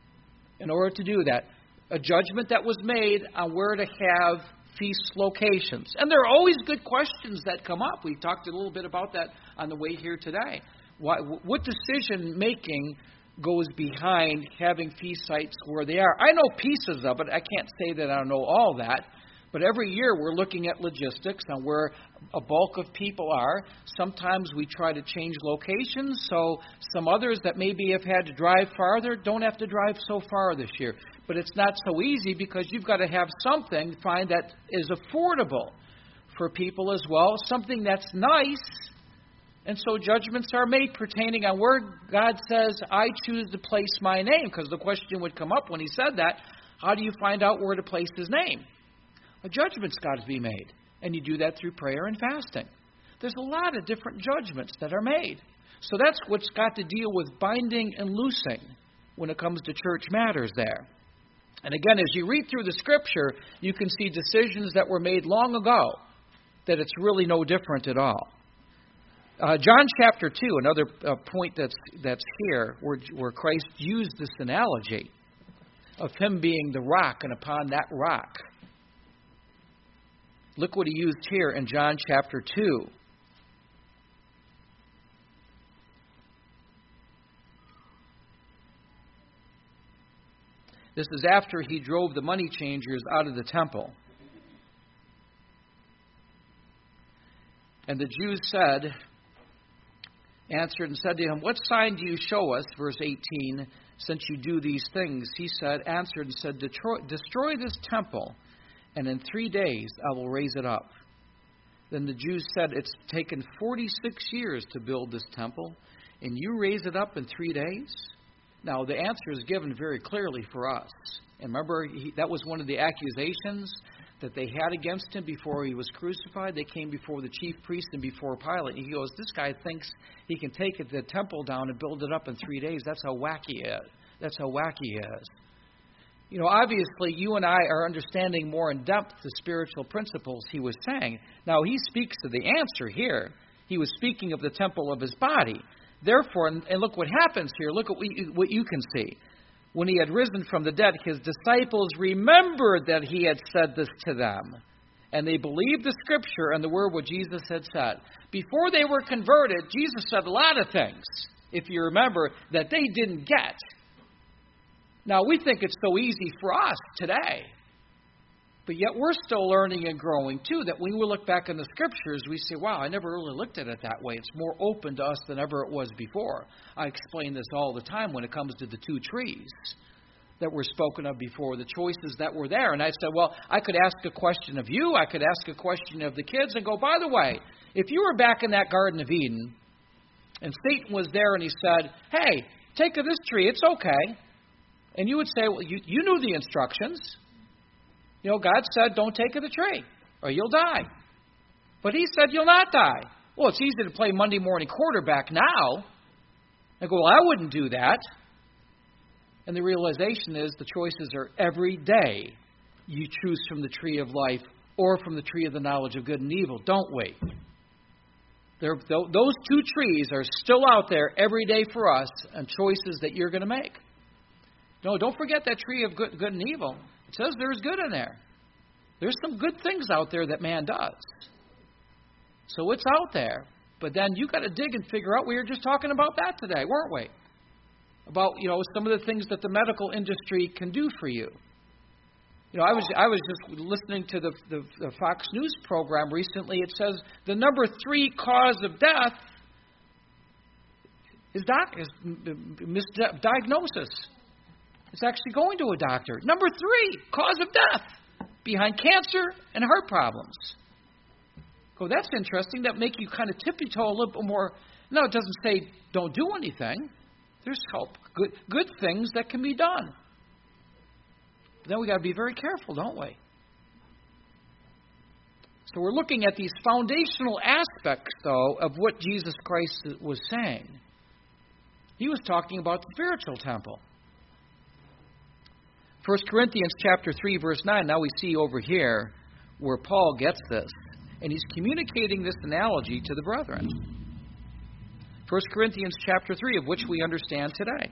In order to do that, a judgment that was made on where to have feast locations. And there are always good questions that come up. We talked a little bit about that on the way here today. What decision-making goes behind having feast sites where they are? I know pieces of it. I can't say that I know all that. But every year we're looking at logistics on where a bulk of people are. Sometimes we try to change locations, so some others that maybe have had to drive farther don't have to drive so far this year. But it's not so easy because you've got to have something, find that is affordable for people as well, something that's nice. And so judgments are made pertaining on where God says, I choose to place my name. Because the question would come up when he said that, how do you find out where to place his name? A judgment's got to be made. And you do that through prayer and fasting. There's a lot of different judgments that are made. So that's what's got to deal with binding and loosing when it comes to church matters there. And again, as you read through the Scripture, you can see decisions that were made long ago, that it's really no different at all. John chapter 2, another point that's here, where Christ used this analogy of him being the rock, and upon that rock. Look what he used here in John chapter 2. This is after he drove the money changers out of the temple. And the Jews answered and said to him, what sign do you show us, verse 18, since you do these things? He answered and said, destroy this temple, and in 3 days I will raise it up. Then the Jews said, it's taken 46 years to build this temple, and you raise it up in 3 days? Now, the answer is given very clearly for us. And remember, that was one of the accusations that they had against him before he was crucified. They came before the chief priest and before Pilate. And he goes, this guy thinks he can take the temple down and build it up in 3 days. That's how wacky he is. That's how wacky he is. You know, obviously, you and I are understanding more in depth the spiritual principles he was saying. Now, he speaks to the answer here. He was speaking of the temple of his body. Therefore, and look what happens here. Look at what you can see. When he had risen from the dead, his disciples remembered that he had said this to them. And they believed the Scripture and the word what Jesus had said. Before they were converted, Jesus said a lot of things, if you remember, that they didn't get. Now, we think it's so easy for us today. But yet we're still learning and growing, too, that when we look back in the Scriptures, we say, wow, I never really looked at it that way. It's more open to us than ever it was before. I explain this all the time when it comes to the 2 trees that were spoken of before, the choices that were there. And I said, well, I could ask a question of you. I could ask a question of the kids and go, by the way, if you were back in that Garden of Eden and Satan was there and he said, hey, take of this tree, it's okay. And you would say, well, you knew the instructions. You know, God said, don't take of the tree or you'll die. But he said, you'll not die. Well, it's easy to play Monday morning quarterback now. I go, well, I wouldn't do that. And the realization is the choices are every day. You choose from the tree of life or from the tree of the knowledge of good and evil, don't we? Those 2 trees are still out there every day for us and choices that you're going to make. No, don't forget that tree of good and evil. It says there's good in there. There's some good things out there that man does. So it's out there. But then you got to dig and figure out. We were just talking about that today, weren't we? About, you know, some of the things that the medical industry can do for you. You know, I was just listening to the Fox News program recently. It says the number 3 cause of death is misdiagnosis. It's actually going to a doctor. Number 3, cause of death, behind cancer and heart problems. Oh, that's interesting. That make you kind of tippy-toe a little bit more. No, it doesn't say don't do anything. There's help, good things that can be done. But then we got to be very careful, don't we? So we're looking at these foundational aspects, though, of what Jesus Christ was saying. He was talking about the spiritual temple. 1 Corinthians chapter 3, verse 9, now we see over here where Paul gets this. And he's communicating this analogy to the brethren. 1 Corinthians chapter 3, of which we understand today.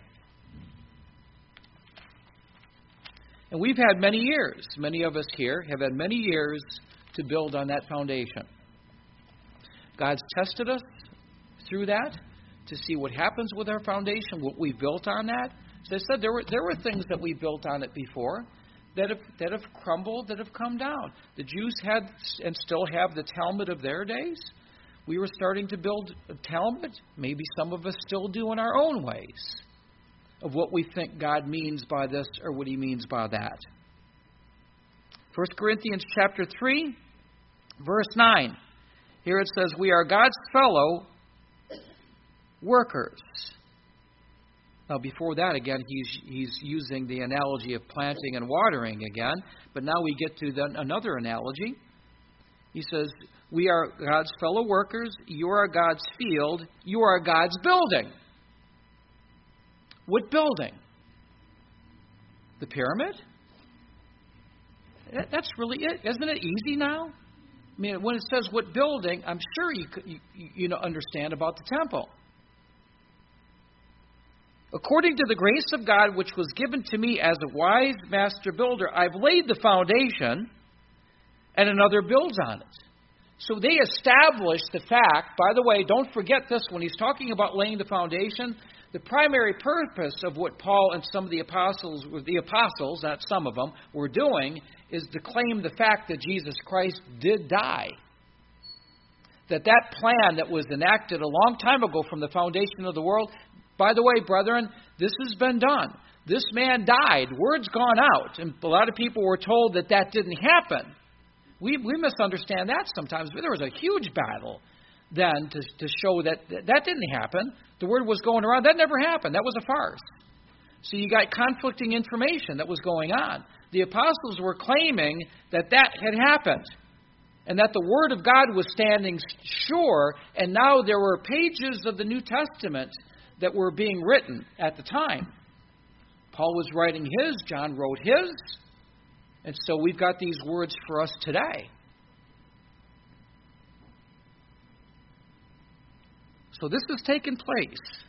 And we've had many years, many of us here have had many years to build on that foundation. God's tested us through that to see what happens with our foundation, what we built on that. As I said, there were things that we built on it before that have crumbled, that have come down. The Jews had and still have the Talmud of their days. We were starting to build a Talmud. Maybe some of us still do in our own ways of what we think God means by this or what he means by that. 1 Corinthians chapter 3, verse 9. Here it says, we are God's fellow workers. Now, before that, again, he's using the analogy of planting and watering again. But now we get to another analogy. He says, we are God's fellow workers. You are God's field. You are God's building. What building? The pyramid? That's really it. Isn't it easy now? I mean, when it says what building, I'm sure you understand about the temple. According to the grace of God, which was given to me as a wise master builder, I've laid the foundation, and another builds on it. So they established the fact, by the way, don't forget this, when he's talking about laying the foundation, the primary purpose of what Paul and some of the apostles, not some of them, were doing, is to claim the fact that Jesus Christ did die. That plan that was enacted a long time ago from the foundation of the world, by the way, brethren, this has been done. This man died. Word's gone out. And a lot of people were told that didn't happen. We misunderstand that sometimes. But there was a huge battle then to show that didn't happen. The word was going around. That never happened. That was a farce. So you got conflicting information that was going on. The apostles were claiming that had happened and that the Word of God was standing sure, and now there were pages of the New Testament that were being written at the time. Paul was writing his, John wrote his, and so we've got these words for us today. So this has taken place.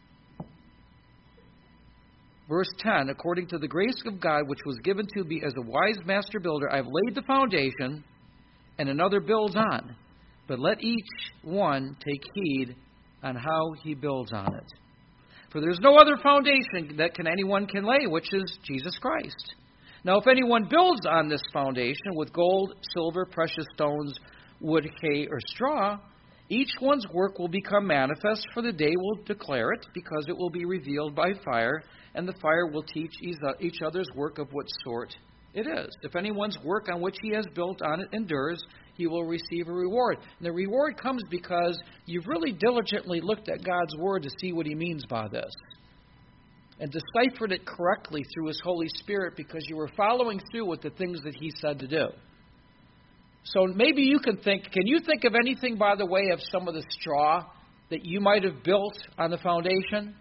Verse 10, according to the grace of God which was given to me as a wise master builder, I have laid the foundation, and another builds on. But let each one take heed on how he builds on it. For there is no other foundation that anyone can lay, which is Jesus Christ. Now if anyone builds on this foundation with gold, silver, precious stones, wood, hay, or straw, each one's work will become manifest, for the day will declare it, because it will be revealed by fire, and the fire will teach each other's work of what sort it is. If anyone's work on which he has built on it endures, he will receive a reward. And the reward comes because you've really diligently looked at God's Word to see what He means by this, and deciphered it correctly through His Holy Spirit because you were following through with the things that He said to do. So maybe you can you think of anything by the way of some of the straw that you might have built on the foundation?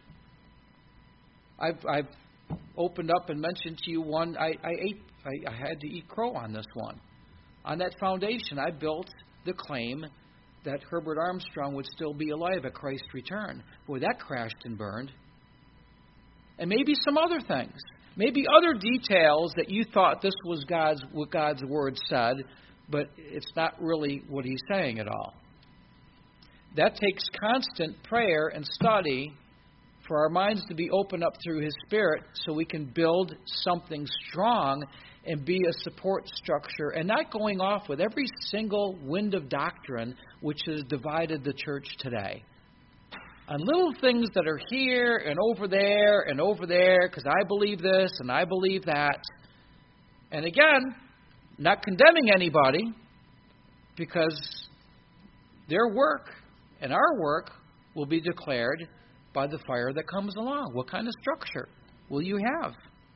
I've opened up and mentioned to you one. I had to eat crow on this one. On that foundation, I built the claim that Herbert Armstrong would still be alive at Christ's return. Boy, that crashed and burned. And maybe some other things. Maybe other details that you thought this was what God's Word said, but it's not really what He's saying at all. That takes constant prayer and study for our minds to be opened up through His Spirit so we can build something strong and be a support structure and not going off with every single wind of doctrine which has divided the church today. On little things that are here and over there, because I believe this and I believe that. And again, not condemning anybody, because their work and our work will be declared by the fire that comes along. What kind of structure will you have?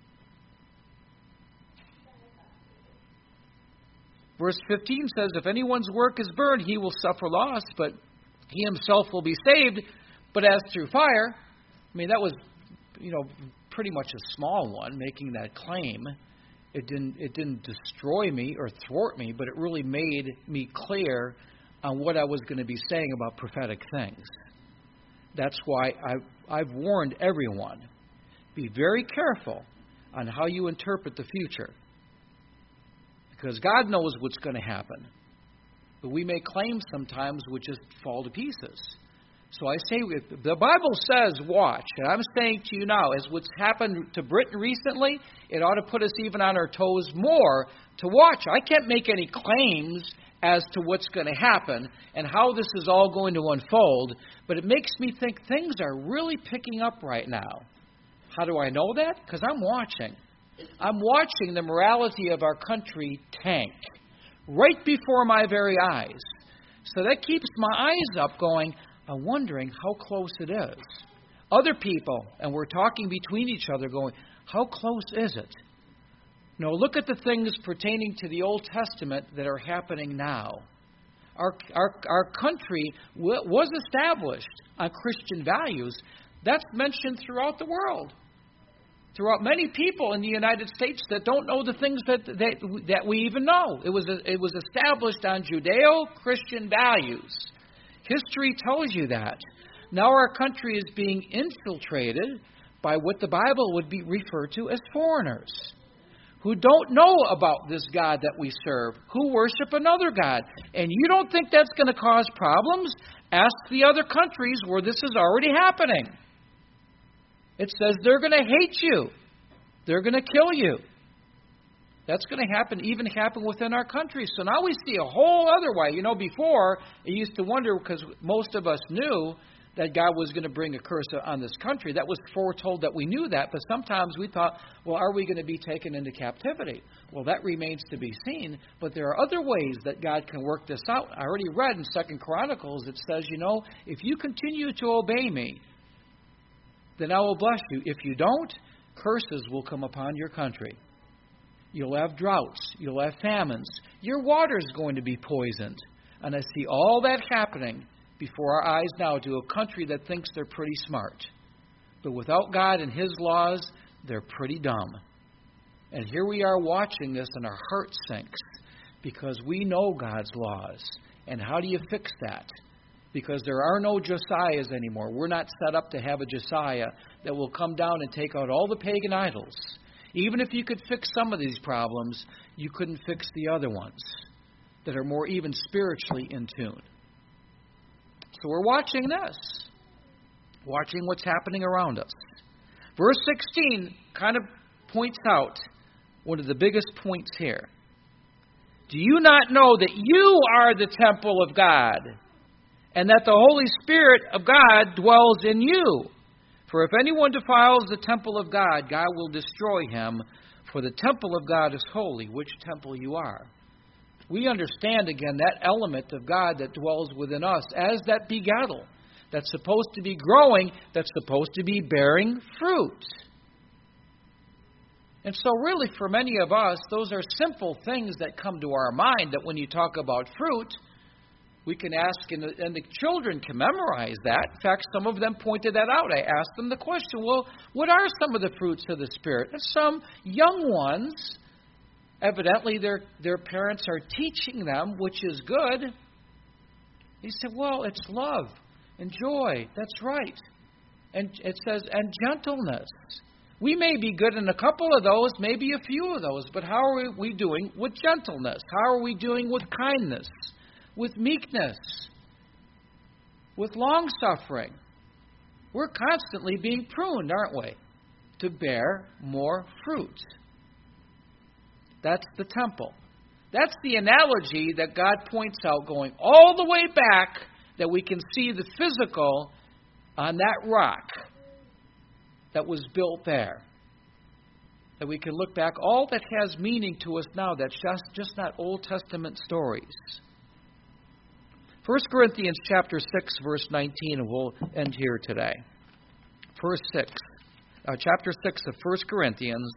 Verse 15 says, if anyone's work is burned, he will suffer loss, but he himself will be saved, but as through fire. I mean, that was, pretty much a small one, making that claim. It didn't destroy me or thwart me, but it really made me clear on what I was going to be saying about prophetic things. That's why I've warned everyone, be very careful on how you interpret the future. Because God knows what's going to happen. But we make claims sometimes which just fall to pieces. So I say, if the Bible says watch, and I'm saying to you now, as what's happened to Britain recently, it ought to put us even on our toes more to watch. I can't make any claims as to what's going to happen and how this is all going to unfold, but it makes me think things are really picking up right now. How do I know that? Because I'm watching. I'm watching the morality of our country tank right before my very eyes. So that keeps my eyes up going, I'm wondering how close it is. Other people, and we're talking between each other going, how close is it? No, look at the things pertaining to the Old Testament that are happening now. Our country was established on Christian values. That's mentioned throughout the world. Throughout many people in the United States that don't know the things that we even know. It was established on Judeo-Christian values. History tells you that. Now our country is being infiltrated by what the Bible would be referred to as foreigners, who don't know about this God that we serve, who worship another God. And you don't think that's going to cause problems? Ask the other countries where this is already happening. It says they're going to hate you. They're going to kill you. That's going to even happen within our country. So now we see a whole other way. Before, I used to wonder, because most of us knew that God was going to bring a curse on this country. That was foretold, that we knew that, but sometimes we thought, well, are we going to be taken into captivity? Well, that remains to be seen, but there are other ways that God can work this out. I already read in 2 Chronicles, it says, if you continue to obey me, then I will bless you. If you don't, curses will come upon your country. You'll have droughts. You'll have famines. Your water's going to be poisoned. And I see all that happening before our eyes now to a country that thinks they're pretty smart. But without God and His laws, they're pretty dumb. And here we are watching this, and our heart sinks because we know God's laws. And how do you fix that? Because there are no Josiahs anymore. We're not set up to have a Josiah that will come down and take out all the pagan idols. Even if you could fix some of these problems, you couldn't fix the other ones that are more even spiritually in tune. So we're watching this, watching what's happening around us. Verse 16 kind of points out one of the biggest points here. Do you not know that you are the temple of God, and that the Holy Spirit of God dwells in you? For if anyone defiles the temple of God, God will destroy him, for the temple of God is holy, which temple you are. We understand, again, that element of God that dwells within us as that begettal that's supposed to be growing, that's supposed to be bearing fruit. And so really, for many of us, those are simple things that come to our mind, that when you talk about fruit, we can ask, and the children can memorize that. In fact, some of them pointed that out. I asked them the question, well, what are some of the fruits of the Spirit? And some young ones, evidently their parents are teaching them, which is good. He said, well, it's love and joy. That's right. And it says, and gentleness. We may be good in a couple of those, maybe a few of those, but how are we doing with gentleness? How are we doing with kindness? With meekness, with long-suffering? We're constantly being pruned, aren't we, to bear more fruit. That's the temple. That's the analogy that God points out, going all the way back, that we can see the physical on that rock that was built there. That we can look back, all that has meaning to us now, that's just not Old Testament stories. 1 Corinthians chapter 6, verse 19, and we'll end here today. Chapter 6 of 1 Corinthians.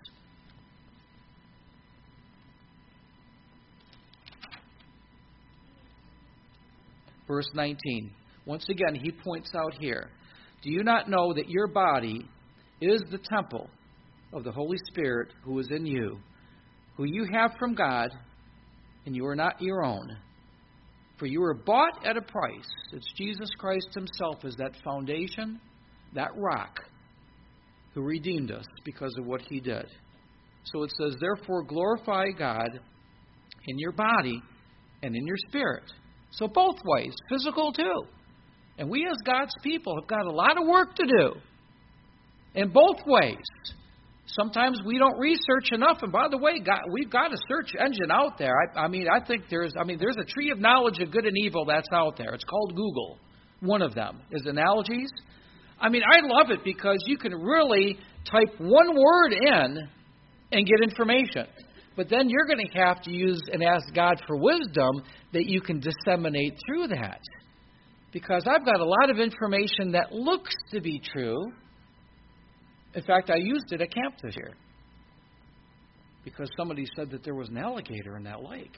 Verse 19. Once again, he points out here, do you not know that your body is the temple of the Holy Spirit who is in you, who you have from God, and you are not your own? For you were bought at a price. It's Jesus Christ Himself as that foundation, that rock, who redeemed us because of what He did. So it says, therefore glorify God in your body and in your spirit. So both ways, physical too. And we as God's people have got a lot of work to do in both ways. Sometimes we don't research enough. And by the way, we've got a search engine out there. I think there's a tree of knowledge of good and evil that's out there. It's called Google. One of them is analogies. I love it because you can really type one word in and get information. But then you're going to have to use and ask God for wisdom that you can disseminate through that. Because I've got a lot of information that looks to be true. In fact, I used it at camp this year because somebody said that there was an alligator in that lake.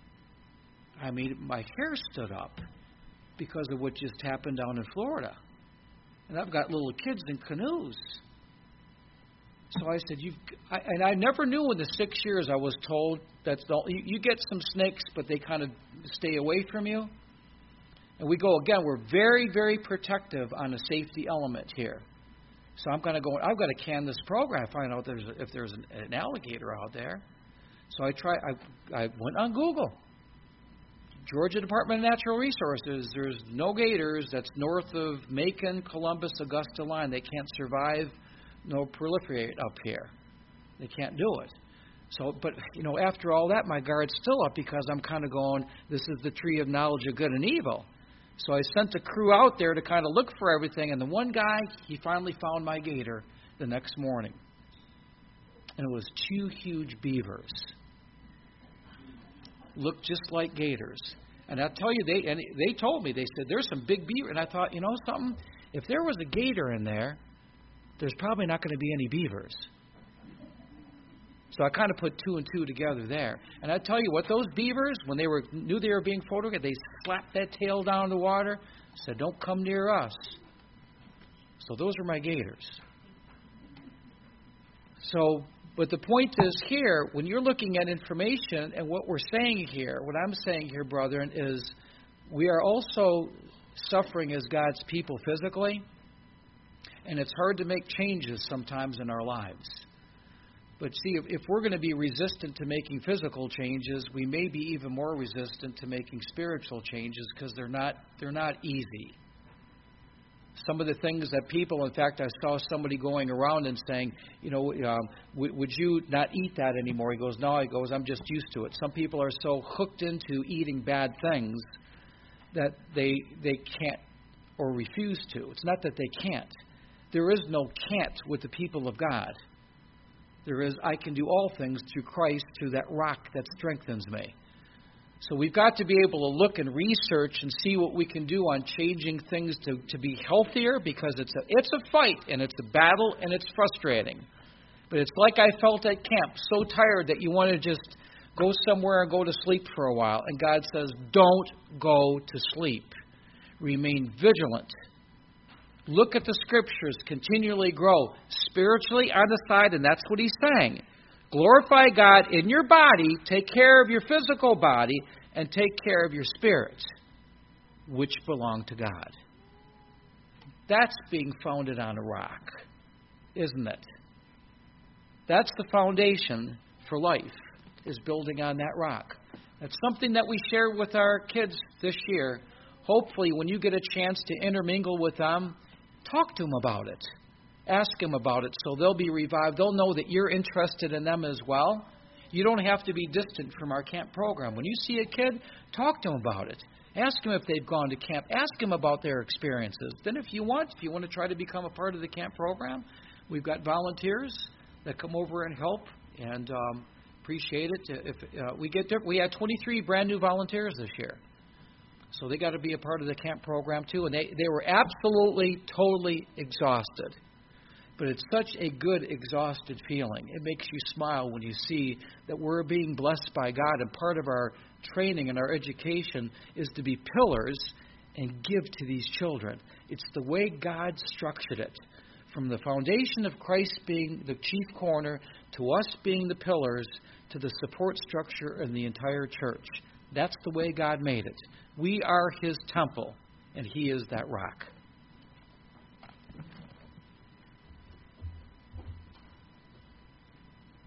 My hair stood up because of what just happened down in Florida. And I've got little kids in canoes. So I said, and I never knew in the 6 years I was told that you get some snakes, but they kind of stay away from you. And we go, again, we're very, very protective on a safety element here. So I've got to can this program, find out if there's an alligator out there. So I went on Google. Georgia Department of Natural Resources, there's no gators that's north of Macon, Columbus, Augusta line. They can't survive, no proliferate up here. They can't do it. So, but, after all that, my guard's still up because I'm kind of going, this is the tree of knowledge of good and evil. So I sent a crew out there to kind of look for everything, and the one guy, he finally found my gator the next morning. And it was 2 huge beavers. Looked just like gators. And I'll tell you, they told me, they said, there's some big beaver. And I thought, you know something? If there was a gator in there, there's probably not going to be any beavers. So I kind of put 2 and 2 together there. And I tell you what, those beavers, when they knew they were being photographed, they slapped that tail down in the water, said, don't come near us. So those are my gators. So, but the point is here, when you're looking at information and what we're saying here, what I'm saying here, brethren, is we are also suffering as God's people physically, and it's hard to make changes sometimes in our lives. But see, if we're going to be resistant to making physical changes, we may be even more resistant to making spiritual changes because they're not easy. Some of the things that people, in fact, I saw somebody going around and saying, you know, would you not eat that anymore? He goes, no. He goes, I'm just used to it. Some people are so hooked into eating bad things that they can't or refuse to. It's not that they can't. There is no can't with the people of God. There is, I can do all things through Christ, through that rock that strengthens me. So we've got to be able to look and research and see what we can do on changing things to be healthier, because it's a fight and it's a battle and it's frustrating. But it's like I felt at camp, so tired that you want to just go somewhere and go to sleep for a while. And God says, don't go to sleep. Remain vigilant. Look at the Scriptures, continually grow spiritually on the side, and that's what he's saying. Glorify God in your body, take care of your physical body, and take care of your spirit, which belong to God. That's being founded on a rock, isn't it? That's the foundation for life, is building on that rock. That's something that we share with our kids this year. Hopefully, when you get a chance to intermingle with them, talk to them about it. Ask them about it so they'll be revived. They'll know that you're interested in them as well. You don't have to be distant from our camp program. When you see a kid, talk to them about it. Ask them if they've gone to camp. Ask them about their experiences. Then if you want to try to become a part of the camp program, we've got volunteers that come over and help, and appreciate it. If we had 23 brand new volunteers this year. So they got to be a part of the camp program too. And they were absolutely, totally exhausted. But it's such a good, exhausted feeling. It makes you smile when you see that we're being blessed by God. And part of our training and our education is to be pillars and give to these children. It's the way God structured it. From the foundation of Christ being the chief corner, to us being the pillars, to the support structure in the entire church. That's the way God made it. We are His temple, and He is that rock.